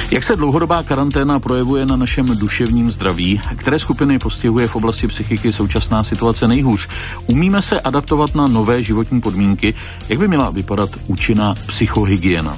Jak se dlouhodobá karanténa projevuje na našem duševním zdraví? Které skupiny postihuje v oblasti psychiky současná situace nejhůř? Umíme se adaptovat na nové životní podmínky? Jak by měla vypadat účinná psychohygiena?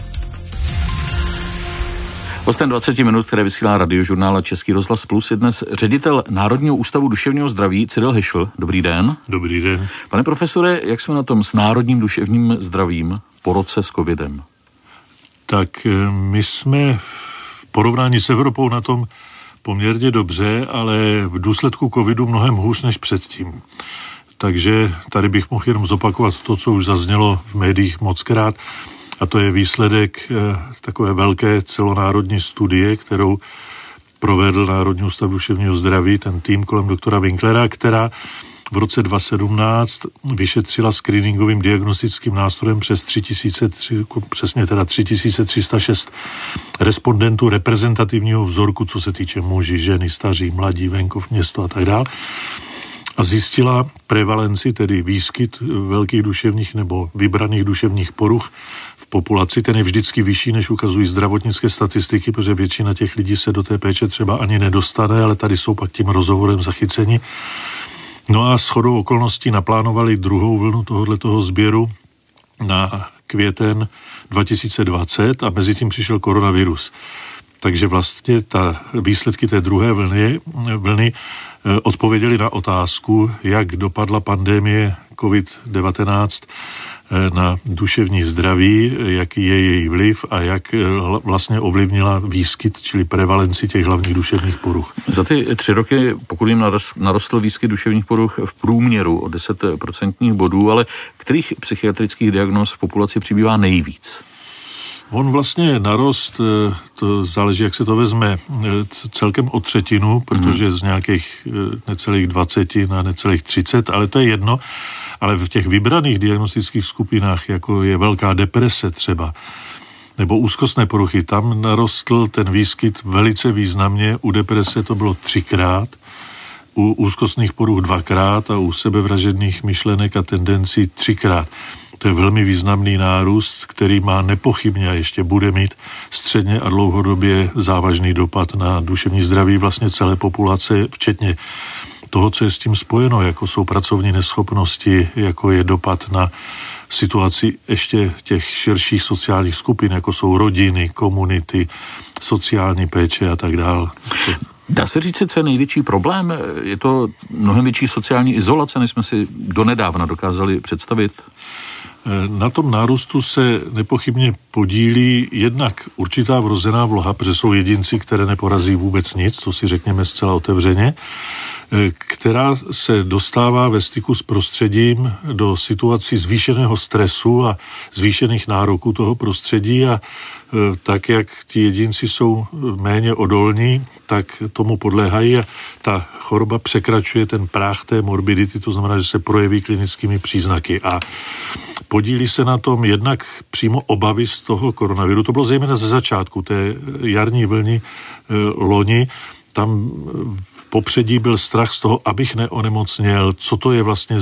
Hostem 20 minut, které vysílá Radiožurnál Český rozhlas Plus, je dnes ředitel Národního ústavu duševního zdraví Cyril Hyšl. Dobrý den. Dobrý den. Pane profesore, jak jsme na tom s národním duševním zdravím po roce s covidem? Tak my jsme v porovnání s Evropou na tom poměrně dobře, ale v důsledku covidu mnohem hůř než předtím. Takže tady bych mohl jenom zopakovat to, co už zaznělo v médiích mockrát, a to je výsledek takové velké celonárodní studie, kterou provedl Národní ústav duševního zdraví, ten tým kolem doktora Winklera, která v roce 2017 vyšetřila screeningovým diagnostickým nástrojem přes 3306 respondentů reprezentativního vzorku, co se týče muži, ženy, staří, mladí, venkov, město a tak dále. A zjistila prevalenci, tedy výskyt velkých duševních nebo vybraných duševních poruch v populaci. Ten je vždycky vyšší, než ukazují zdravotnické statistiky, protože většina těch lidí se do té péče třeba ani nedostane, ale tady jsou pak tím rozhovorem zachyceni. No a shodou okolností naplánovali druhou vlnu tohoto sběru na květen 2020 a mezi tím přišel koronavirus. Takže vlastně výsledky té druhé vlny odpověděli na otázku, jak dopadla pandemie COVID-19 na duševní zdraví, jaký je její vliv a jak vlastně ovlivnila výskyt, čili prevalenci těch hlavních duševních poruch. Za ty 3 roky, pokud jim narostl výskyt duševních poruch v průměru o 10% bodů, ale kterých psychiatrických diagnóz v populaci přibývá nejvíc? On vlastně narost, to záleží, jak se to vezme, celkem o 1/3, protože z nějakých necelých 20 na necelých 30, ale to je jedno. Ale v těch vybraných diagnostických skupinách, jako je velká deprese třeba, nebo úzkostné poruchy, tam narostl ten výskyt velice významně. U deprese to bylo 3krát, u úzkostných poruch 2krát a u sebevražedných myšlenek a tendencí 3krát. To je velmi významný nárůst, který má nepochybně a ještě bude mít středně a dlouhodobě závažný dopad na duševní zdraví vlastně celé populace, včetně toho, co je s tím spojeno, jako jsou pracovní neschopnosti, jako je dopad na situaci ještě těch širších sociálních skupin, jako jsou rodiny, komunity, sociální péče a tak dále. Dá se říct, co je největší problém? Je to mnohem větší sociální izolace, než jsme si donedávna dokázali představit? Na tom nárůstu se nepochybně podílí jednak určitá vrozená vloha, protože jsou jedinci, které neporazí vůbec nic, to si řekněme zcela otevřeně, která se dostává ve styku s prostředím do situací zvýšeného stresu a zvýšených nároků toho prostředí a tak, jak ti jedinci jsou méně odolní, tak tomu podléhají a ta choroba překračuje ten práh té morbidity, to znamená, že se projeví klinickými příznaky a podílí se na tom jednak přímo obavy z toho koronaviru. To bylo zejména ze začátku té jarní vlny loni. Tam v popředí byl strach z toho, abych neonemocněl, co to je vlastně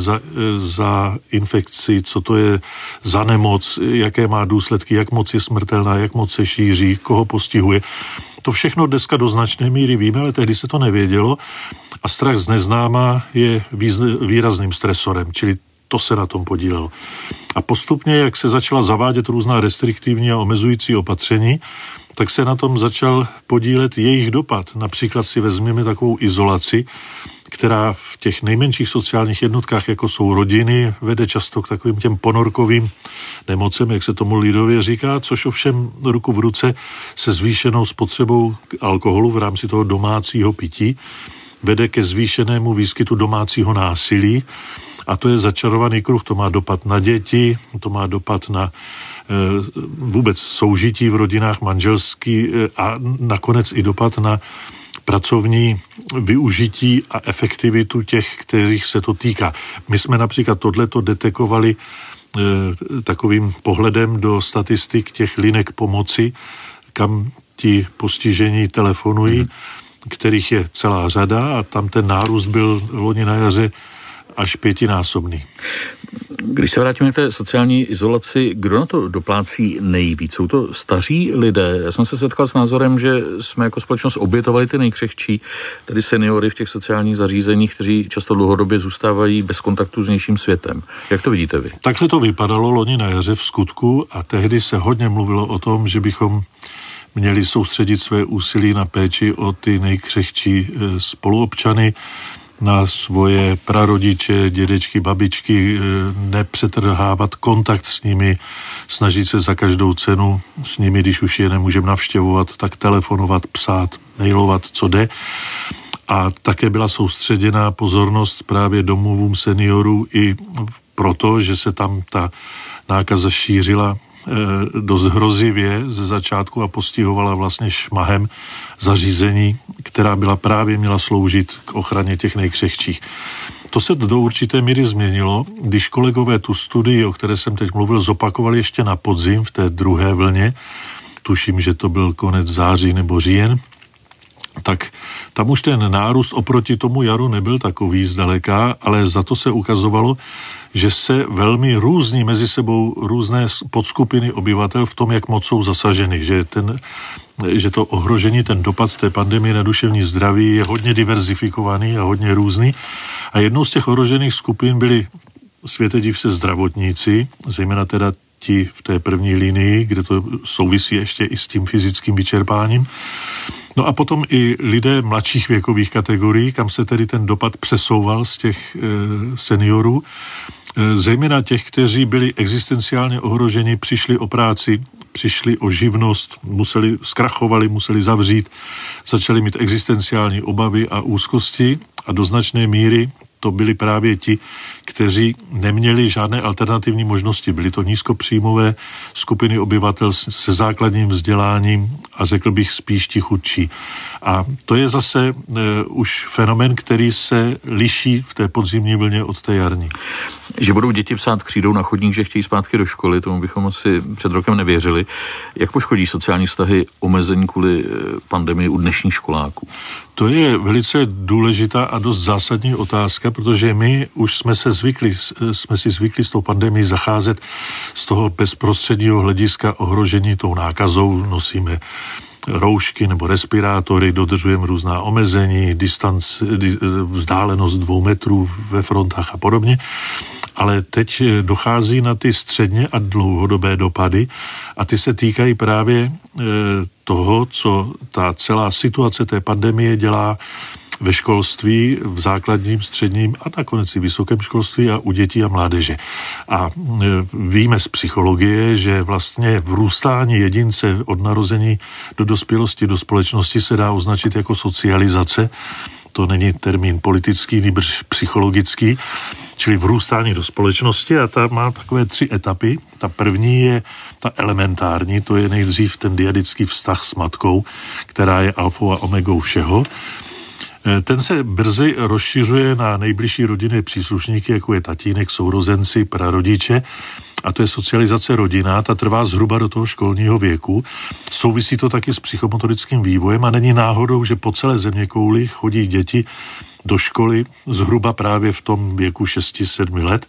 za infekci, co to je za nemoc, jaké má důsledky, jak moc je smrtelná, jak moc se šíří, koho postihuje. To všechno dneska do značné míry víme, ale tehdy se to nevědělo a strach z neznáma je výrazným stresorem, čili to se na tom podílelo. A postupně, jak se začala zavádět různá restriktivní a omezující opatření, tak se na tom začal podílet jejich dopad. Například si vezměme takovou izolaci, která v těch nejmenších sociálních jednotkách, jako jsou rodiny, vede často k takovým těm ponorkovým nemocem, jak se tomu lidově říká, což ovšem ruku v ruce se zvýšenou spotřebou alkoholu v rámci toho domácího pití vede ke zvýšenému výskytu domácího násilí. A to je začarovaný kruh, to má dopad na děti, to má dopad na vůbec soužití v rodinách manželský a nakonec i dopad na pracovní využití a efektivitu těch, kterých se to týká. My jsme například tohleto detekovali takovým pohledem do statistik těch linek pomoci, kam ti postižení telefonují, kterých je celá řada a tam ten nárůst byl loni na jaře až 5násobný. Když se vrátíme k té sociální izolaci, kdo na to doplácí nejvíc? Jsou to staří lidé? Já jsem se setkal s názorem, že jsme jako společnost obětovali ty nejkřehčí, tedy seniory v těch sociálních zařízeních, kteří často dlouhodobě zůstávají bez kontaktu s vnějším světem. Jak to vidíte vy? Takhle to vypadalo loni na jaře v skutku a tehdy se hodně mluvilo o tom, že bychom měli soustředit své úsilí na péči o ty nejkřehčí spoluobčany, na svoje prarodiče, dědečky, babičky, nepřetrhávat kontakt s nimi, snažit se za každou cenu s nimi, když už je nemůžeme navštěvovat, tak telefonovat, psát, mailovat, co jde. A také byla soustředěná pozornost právě domovům seniorů i proto, že se tam ta nákaza šířila dost hrozivě ze začátku a postihovala vlastně šmahem zařízení, která byla právě měla sloužit k ochraně těch nejkřehčích. To se do určité míry změnilo, když kolegové tu studii, o které jsem teď mluvil, zopakovali ještě na podzim v té druhé vlně, tuším, že to byl konec září nebo říjen, tak tam už ten nárůst oproti tomu jaru nebyl takový zdaleka, ale za to se ukazovalo, že se velmi různí mezi sebou různé podskupiny obyvatel v tom, jak moc jsou zasaženy, že to ohrožení, ten dopad té pandemie na duševní zdraví je hodně diverzifikovaný a hodně různý. A jednou z těch ohrožených skupin byli světe div se zdravotníci, zejména teda ti v té první linii, kde to souvisí ještě i s tím fyzickým vyčerpáním. No a potom i lidé mladších věkových kategorií, kam se tedy ten dopad přesouval z těch seniorů, zejména těch, kteří byli existenciálně ohroženi, přišli o práci, přišli o živnost, zkrachovali, museli zavřít, začali mít existenciální obavy a úzkosti a do značné míry to byli právě ti, kteří neměli žádné alternativní možnosti. Byly to nízkopříjmové skupiny obyvatel se základním vzděláním a řekl bych spíš ti chudší. A to je zase už fenomén, který se liší v té podzimní vlně od té jarní. Že budou děti psát křídou na chodník, že chtějí zpátky do školy, tomu bychom asi před rokem nevěřili. Jak poškodí sociální vztahy omezení kvůli pandemii u dnešních školáků? To je velice důležitá a dost zásadní otázka, protože my už jsme si zvykli s tou pandemií zacházet z toho bezprostředního hlediska ohrožení tou nákazou. Nosíme roušky nebo respirátory, dodržujeme různá omezení, vzdálenost 2 metrů ve frontách a podobně. Ale teď dochází na ty středně a dlouhodobé dopady a ty se týkají právě toho, co ta celá situace té pandemie dělá ve školství, v základním, středním a nakonec i vysokém školství a u dětí a mládeže. A víme z psychologie, že vlastně vrůstání jedince od narození do dospělosti, do společnosti se dá označit jako socializace. To není termín politický, nýbrž psychologický, čili vrůstání do společnosti a ta má takové 3 etapy. Ta první je ta elementární, to je nejdřív ten dyadický vztah s matkou, která je alfou a omegou všeho. Ten se brzy rozšiřuje na nejbližší rodinné příslušníky, jako je tatínek, sourozenci, prarodiče, a to je socializace rodina, ta trvá zhruba do toho školního věku. Souvisí to taky s psychomotorickým vývojem a není náhodou, že po celé zeměkouli chodí děti do školy zhruba právě v tom věku 6-7 let,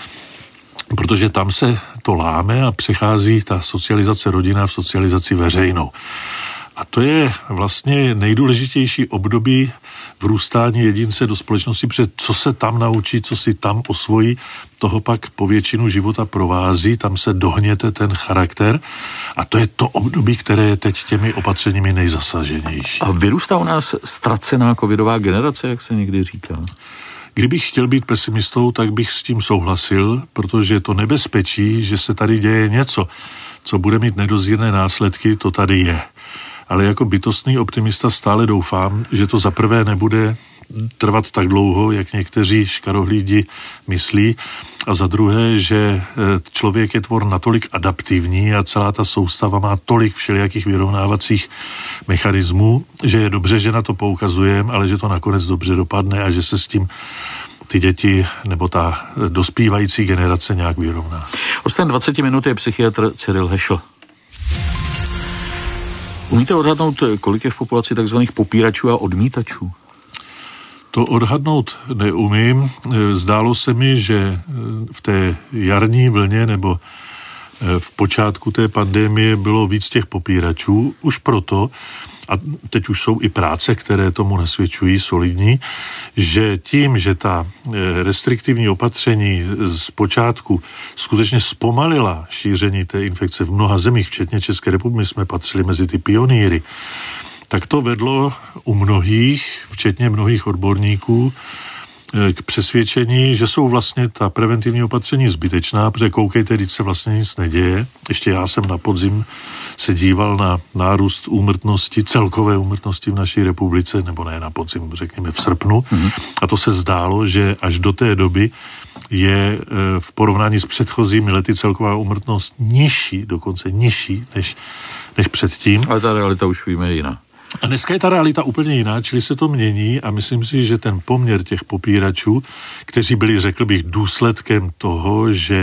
protože tam se to láme a přechází ta socializace rodina v socializaci veřejnou. A to je vlastně nejdůležitější období vrůstání jedince do společnosti, protože co se tam naučí, co si tam osvojí, toho pak po většinu života provází, tam se dohněte ten charakter a to je to období, které je teď těmi opatřeními nejzasaženější. A vyrůstá u nás ztracená covidová generace, jak se někdy říká? Kdybych chtěl být pesimistou, tak bych s tím souhlasil, protože to nebezpečí, že se tady děje něco, co bude mít nedozírné následky, to tady je. Ale jako bytostný optimista stále doufám, že to za prvé nebude trvat tak dlouho, jak někteří škarohlídi myslí, a za druhé, že člověk je tvor natolik adaptivní a celá ta soustava má tolik všelijakých vyrovnávacích mechanismů, že je dobře, že na to poukazujeme, ale že to nakonec dobře dopadne a že se s tím ty děti nebo ta dospívající generace nějak vyrovná. Hostem 20 minut je psychiatr Cyril Hešl. Umíte odhadnout, kolik je v populaci takzvaných popíračů a odmítačů? To odhadnout neumím. Zdálo se mi, že v té jarní vlně nebo v počátku té pandemie bylo víc těch popíračů, už proto, a teď už jsou i práce, které tomu nasvědčují solidní, že tím, že ta restriktivní opatření z počátku skutečně zpomalila šíření té infekce v mnoha zemích, včetně České republiky, jsme patřili mezi ty pionýry, tak to vedlo u mnohých, včetně mnohých odborníků, k přesvědčení, že jsou vlastně ta preventivní opatření zbytečná, protože koukejte, když se vlastně nic neděje. Ještě já jsem na podzim se díval na nárůst úmrtnosti, celkové úmrtnosti v naší republice, nebo ne na podzim, řekněme v srpnu. A to se zdálo, že až do té doby je v porovnání s předchozími lety celková úmrtnost nižší, dokonce nižší než předtím. Ale ta realita už víme jiná. A dneska je ta realita úplně jiná, čili se to mění a myslím si, že ten poměr těch popíračů, kteří byli, řekl bych, důsledkem toho, že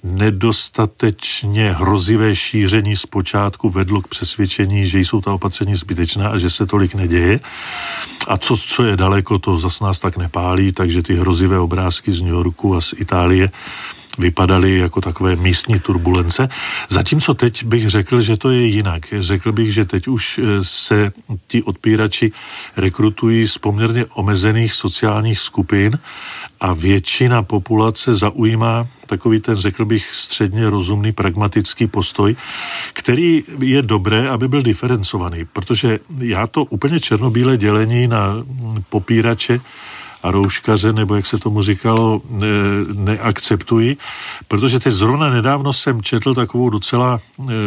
nedostatečně hrozivé šíření zpočátku vedlo k přesvědčení, že jsou ta opatření zbytečná a že se tolik neděje. A co je daleko, to zas nás tak nepálí, takže ty hrozivé obrázky z New Yorku a z Itálie vypadaly jako takové místní turbulence. Zatímco teď bych řekl, že to je jinak. Řekl bych, že teď už se ti odpírači rekrutují z poměrně omezených sociálních skupin a většina populace zaujímá takový ten, řekl bych, středně rozumný, pragmatický postoj, který je dobré, aby byl diferencovaný, protože já to úplně černobílé dělení na popírače a rouškaře, nebo jak se tomu říkalo, neakceptuji, protože teď zrovna nedávno jsem četl takovou docela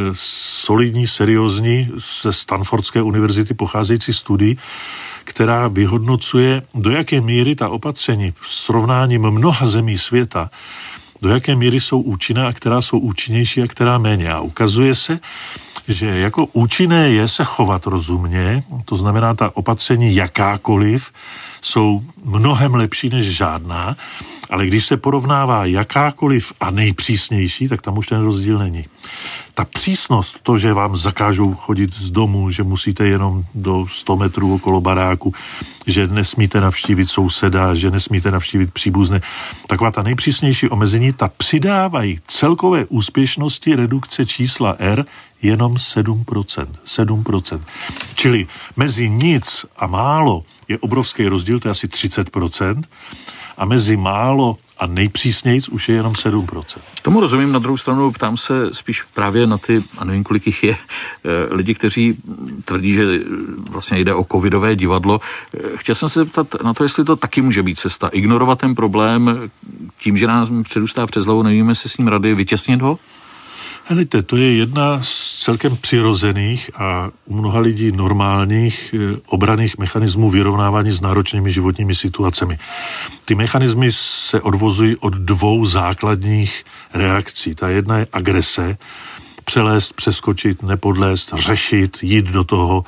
solidní, seriózní ze Stanfordské univerzity pocházející studii, která vyhodnocuje, do jaké míry ta opatření v srovnáním mnoha zemí světa, do jaké míry jsou účinná a která jsou účinnější a která méně. A ukazuje se, že jako účinné je se chovat rozumně, to znamená ta opatření jakákoliv, jsou mnohem lepší než žádná, ale když se porovnává jakákoliv a nejpřísnější, tak tam už ten rozdíl není. Ta přísnost, to, že vám zakážou chodit z domu, že musíte jenom do 100 metrů okolo baráku, že nesmíte navštívit souseda, že nesmíte navštívit příbuzné, taková ta nejpřísnější omezení, ta přidávají celkové úspěšnosti redukce čísla R jenom 7%. 7%. Čili mezi nic a málo je obrovský rozdíl, to je asi 30%, a mezi málo a nejpřísnějc už je jenom 7%. Tomu rozumím, na druhou stranu ptám se spíš právě na ty, a nevím, kolik jich je, lidi, kteří tvrdí, že vlastně jde o covidové divadlo. Chtěl jsem se zeptat na to, jestli to taky může být cesta. Ignorovat ten problém tím, že nás předůstá přes hlavu, nevíme si s ním rady, vytěsnit ho? Helejte, to je jedna z celkem přirozených a u mnoha lidí normálních obranných mechanismů vyrovnávání s náročnými životními situacemi. Ty mechanismy se odvozují od dvou základních reakcí. Ta jedna je agrese, přelézt, přeskočit, nepodlézt, řešit, jít do toho,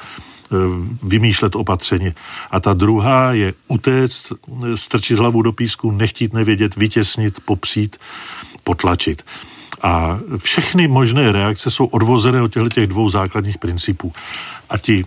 vymýšlet opatření. A ta druhá je utéct, strčit hlavu do písku, nechtít nevědět, vytěsnit, popřít, potlačit. A všechny možné reakce jsou odvozené od těchto dvou základních principů. A ti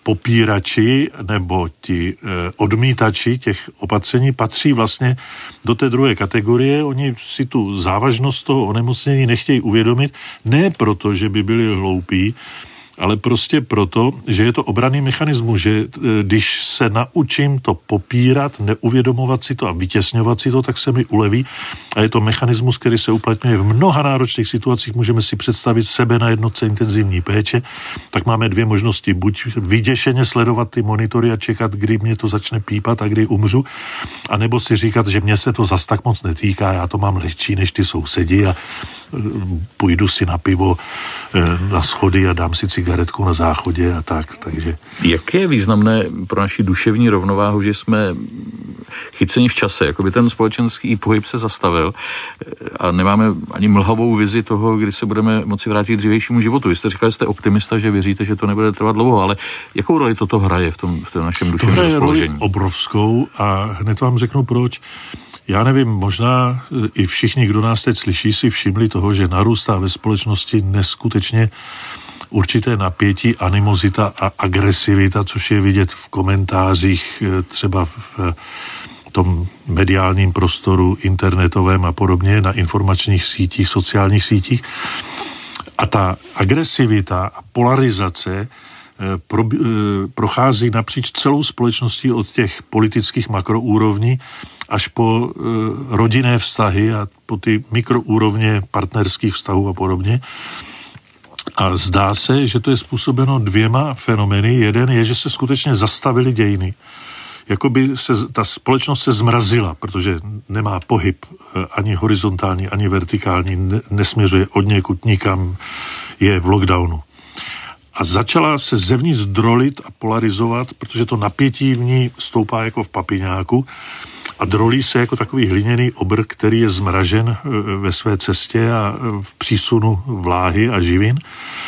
popírači nebo ti odmítači těch opatření patří vlastně do té druhé kategorie. Oni si tu závažnost toho onemocnění nechtějí uvědomit, ne proto, že by byli hloupí, ale prostě proto, že je to obranný mechanismus, že když se naučím to popírat, neuvědomovat si to a vytěsňovat si to, tak se mi uleví. A je to mechanismus, který se uplatňuje v mnoha náročných situacích. Můžeme si představit sebe na jednotce intenzivní péče, tak máme dvě možnosti. Buď vyděšeně sledovat ty monitory a čekat, kdy mě to začne pípat a kdy umřu, anebo si říkat, že mě se to zas tak moc netýká, já to mám lehčí než ty sousedi a půjdu si na pivo na schody a dám si cigaretku na záchodě a tak. Takže. Jak je významné pro naši duševní rovnováhu, že jsme chyceni v čase, jako by ten společenský pohyb se zastavil a nemáme ani mlhavou vizi toho, kdy se budeme moci vrátit k dřívějšímu životu. Vy jste říkal, že jste optimista, že věříte, že to nebude trvat dlouho, ale jakou roli toto hraje v tom našem duševním rozpoložení? To hraje roli obrovskou a hned vám řeknu proč. Já nevím, možná i všichni, kdo nás teď slyší, si všimli toho, že narůstá ve společnosti neskutečně určité napětí, animozita a agresivita, což je vidět v komentářích třeba v tom mediálním prostoru, internetovém a podobně, na informačních sítích, sociálních sítích. A ta agresivita a polarizace prochází napříč celou společností od těch politických makroúrovní až po rodinné vztahy a po ty mikroúrovně partnerských vztahů a podobně. A zdá se, že to je způsobeno dvěma fenomény. Jeden je, že se skutečně zastavily dějiny. Jakoby ta společnost se zmrazila, protože nemá pohyb ani horizontální, ani vertikální, nesměřuje odněkud nikam, je v lockdownu. A začala se zevnitř drolit a polarizovat, protože to napětí v ní stoupá jako v papiňáku a drolí se jako takový hliněný obr, který je zmražen ve své cestě a v přísunu vláhy a živin.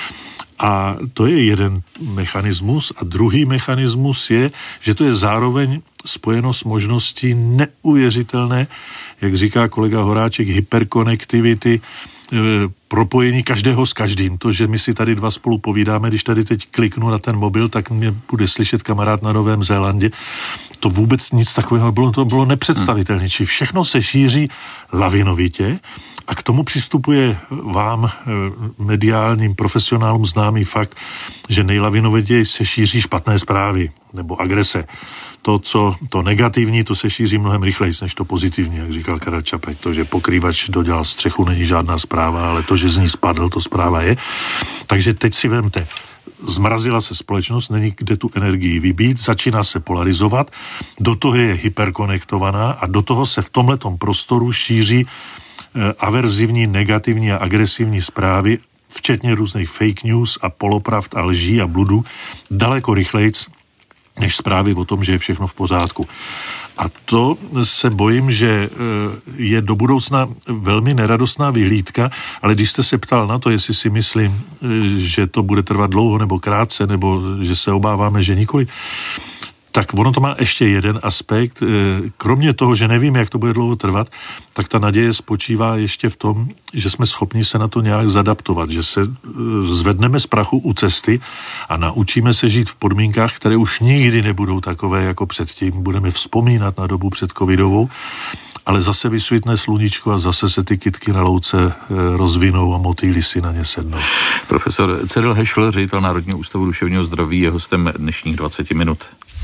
A to je jeden mechanismus. A druhý mechanismus je, že to je zároveň spojeno s možností neuvěřitelné, jak říká kolega Horáček, hyperkonektivity, propojení každého s každým. To, že my si tady dva spolu povídáme, když tady teď kliknu na ten mobil, tak mě bude slyšet kamarád na Novém Zélandě. To vůbec nic takového bylo, to bylo nepředstavitelné. Či všechno se šíří lavinovitě a k tomu přistupuje vám, mediálním profesionálům, známý fakt, že nejlavinovitěji se šíří špatné zprávy nebo agrese. To negativní, to se šíří mnohem rychleji, než to pozitivní, jak říkal Karel Čapek. To, že pokrývač dodělal střechu, není žádná zpráva, ale to, že z ní spadl, to zpráva je. Takže teď si vemte, zmrazila se společnost, není kde tu energii vybít, začíná se polarizovat, do toho je hyperkonektovaná a do toho se v tomhletom prostoru šíří averzivní, negativní a agresivní zprávy, včetně různých fake news a polopravd a lží a bludu, daleko rychlejc než zprávy o tom, že je všechno v pořádku. A to se bojím, že je do budoucna velmi neradostná vyhlídka, ale když jste se ptal na to, jestli si myslím, že to bude trvat dlouho nebo krátce, nebo že se obáváme, že nikoli, tak ono to má ještě jeden aspekt. Kromě toho, že nevíme, jak to bude dlouho trvat, tak ta naděje spočívá ještě v tom, že jsme schopni se na to nějak zadaptovat, že se zvedneme z prachu u cesty a naučíme se žít v podmínkách, které už nikdy nebudou takové jako předtím. Budeme vzpomínat na dobu před covidovou, ale zase vysvitne sluníčko a zase se ty kytky na louce rozvinou a motýly si na ně sednou. Profesor Cyril Hešl, ředitel Národního ústavu duševního zdraví, je hostem dnešních 20 minut.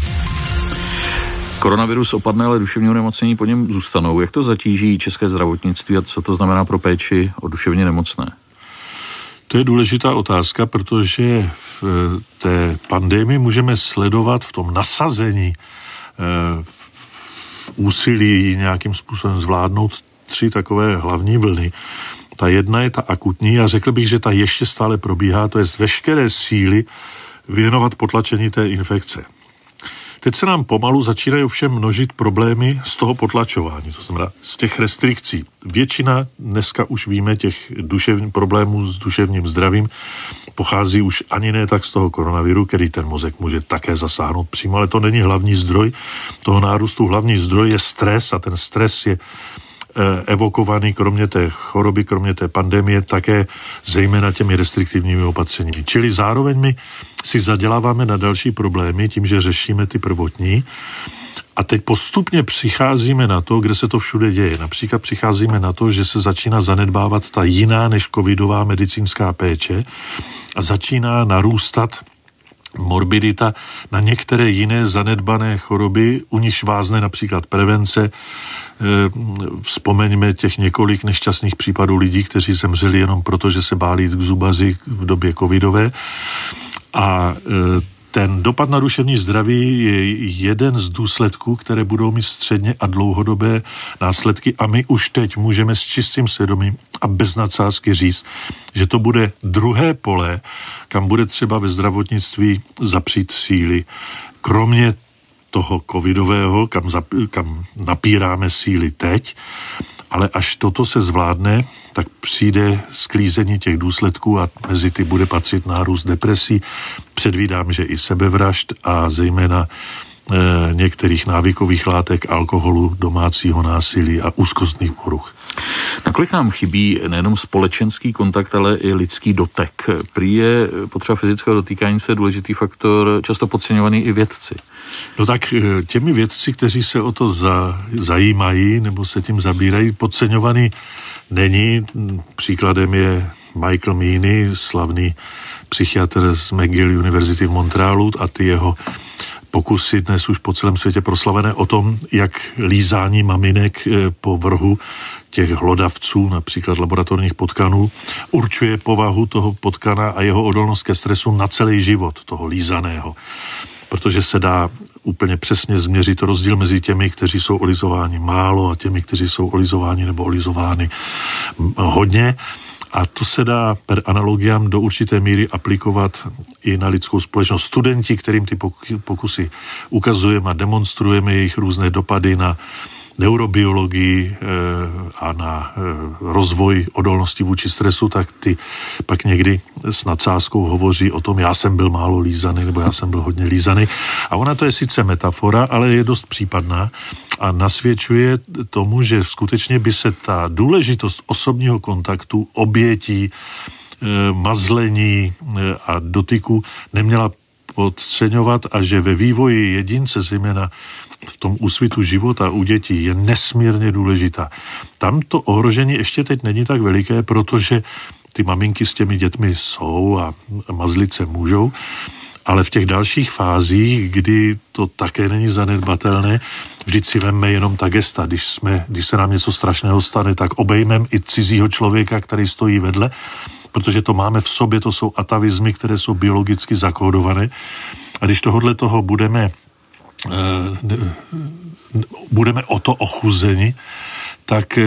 Koronavirus opadne, ale duševní onemocnění po něm zůstanou. Jak to zatíží české zdravotnictví a co to znamená pro péči o duševně nemocné? To je důležitá otázka, protože v té pandemii můžeme sledovat v tom nasazení, v úsilí nějakým způsobem zvládnout 3 takové hlavní vlny. Ta jedna je ta akutní a řekl bych, že ta ještě stále probíhá, to je veškeré síly věnovat potlačení té infekce. Teď se nám pomalu začínají ovšem množit problémy z toho potlačování, to znamená z těch restrikcí. Většina, dneska už víme, těch problémů s duševním zdravím pochází už ani ne tak z toho koronaviru, který ten mozek může také zasáhnout přímo, ale to není hlavní zdroj toho nárůstu. Hlavní zdroj je stres a ten stres je evokovaný kromě té choroby, kromě té pandemie, také zejména těmi restriktivními opatřeními. Čili zároveň my si zaděláváme na další problémy tím, že řešíme ty prvotní a teď postupně přicházíme na to, kde se to všude děje. Například přicházíme na to, že se začíná zanedbávat ta jiná než covidová medicínská péče a začíná narůstat morbidita na některé jiné zanedbané choroby, u nichž vázne například prevence. Vzpomeňme těch několik nešťastných případů lidí, kteří zemřeli jenom proto, že se báli k zubaři v době covidové. A ten dopad na duševní zdraví je jeden z důsledků, které budou mít středně a dlouhodobé následky a my už teď můžeme s čistým svědomím a bez nadsázky říct, že to bude druhé pole, kam bude třeba ve zdravotnictví zapřít síly. Kromě toho covidového, kam napíráme síly teď, ale až toto se zvládne, tak přijde sklízení těch důsledků a mezi ty bude patřit nárůst depresí. Předvídám, že i sebevražd a zejména některých návykových látek, alkoholu, domácího násilí a úzkostných poruch. Nakolik nám chybí nejenom společenský kontakt, ale i lidský dotek? Prý je potřeba fyzického dotýkání se důležitý faktor, často podceňovaný i vědci. No tak těmi vědci, kteří se o to zajímají nebo se tím zabírají, podceňovaný není. Příkladem je Michael Meany, slavný psychiatr z McGill University v Montrealu, a ty jeho pokusy dnes už po celém světě proslavené o tom, jak lízání maminek po vrhu těch hlodavců, například laboratorních potkanů, určuje povahu toho potkana a jeho odolnost ke stresu na celý život toho lízaného. Protože se dá úplně přesně změřit rozdíl mezi těmi, kteří jsou olizováni málo a těmi, kteří jsou olizováni nebo olizováni hodně. A to se dá per analogiám do určité míry aplikovat i na lidskou společnost. Studenti, kterým ty pokusy ukazujeme a demonstrujeme jejich různé dopady na neurobiologii a na rozvoj odolnosti vůči stresu, tak ty pak někdy s nadsázkou hovoří o tom, já jsem byl málo lízaný nebo já jsem byl hodně lízaný. A ona to je sice metafora, ale je dost případná a nasvědčuje tomu, že skutečně by se ta důležitost osobního kontaktu, obětí, mazlení a dotyku neměla podceňovat a že ve vývoji jedince, zejména v tom úsvitu života u dětí, je nesmírně důležitá. Tam to ohrožení ještě teď není tak veliké, protože ty maminky s těmi dětmi jsou a mazlit se můžou, ale v těch dalších fázích, kdy to také není zanedbatelné, vždyť si vemme jenom ta gesta. Když se nám něco strašného stane, tak obejmem i cizího člověka, který stojí vedle, protože to máme v sobě, to jsou atavizmy, které jsou biologicky zakódované. A když tohodle toho budeme o to ochuzeni, tak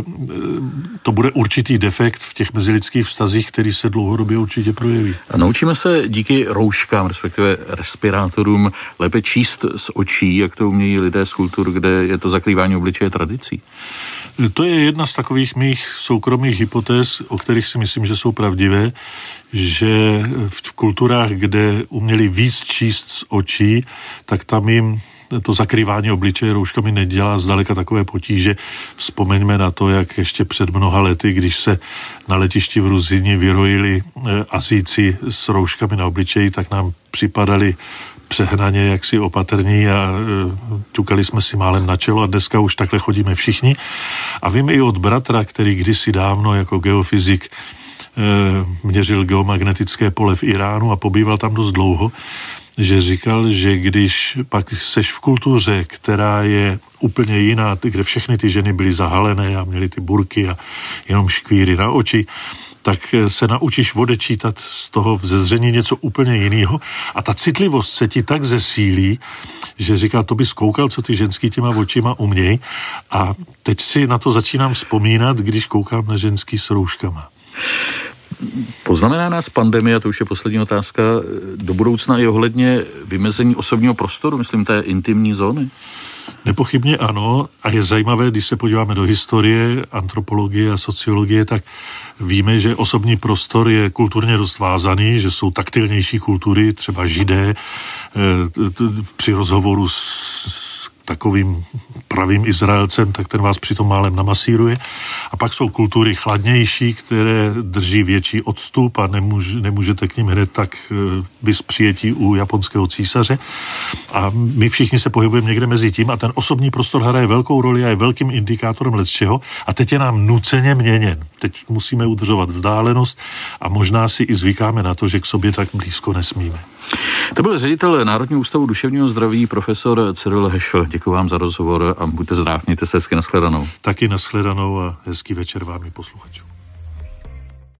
to bude určitý defekt v těch mezilidských vztazích, který se dlouhodobě určitě projeví. A naučíme se díky rouškám, respektive respirátorům, lépe číst z očí, jak to umějí lidé z kultur, kde je to zakrývání obličeje tradicí? To je jedna z takových mých soukromých hypotéz, o kterých si myslím, že jsou pravdivé, že v kulturách, kde uměli víc číst z očí, tak tam jim to zakrývání obličeje rouškami nedělá zdaleka takové potíže. Vzpomeňme na to, jak ještě před mnoha lety, když se na letišti v Ruzini vyrojili Asijci s rouškami na obličeji, tak nám připadali přehnaně jaksi opatrní a ťukali jsme si málem na čelo a dneska už takhle chodíme všichni. A vím i od bratra, který kdysi dávno jako geofyzik měřil geomagnetické pole v Iránu a pobýval tam dost dlouho, že říkal, že když pak seš v kultuře, která je úplně jiná, kde všechny ty ženy byly zahalené a měly ty burky a jenom škvíry na oči, tak se naučíš odečítat z toho vzezření něco úplně jiného a ta citlivost se ti tak zesílí, že říká, to bys koukal, co ty ženský těma očima uměj, a teď si na to začínám vzpomínat, když koukám na ženský s rouškama. Poznamená nás pandemie, a to už je poslední otázka, do budoucna i ohledně vymezení osobního prostoru, myslím té intimní zóny? Nepochybně ano, a je zajímavé, když se podíváme do historie, antropologie a sociologie, tak víme, že osobní prostor je kulturně dost vázaný, že jsou taktilnější kultury, třeba Židé, při rozhovoru s takovým pravým Izraelcem, tak ten vás přitom málem namasíruje. A pak jsou kultury chladnější, které drží větší odstup a nemůžete k nim hned tak vyspřijetí u japonského císaře. A my všichni se pohybujeme někde mezi tím a ten osobní prostor hraje velkou roli a je velkým indikátorem lecčeho a teď je nám nuceně měněn. Teď musíme udržovat vzdálenost a možná si i zvykáme na to, že k sobě tak blízko nesmíme. To byl ředitel Národního ústavu duševního zdraví profesor Cyril Hešl. Děkuji vám za rozhovor a buďte zdrav, mějte se hezky, nashledanou. Taky nashledanou a hezký večer vám i posluchačům.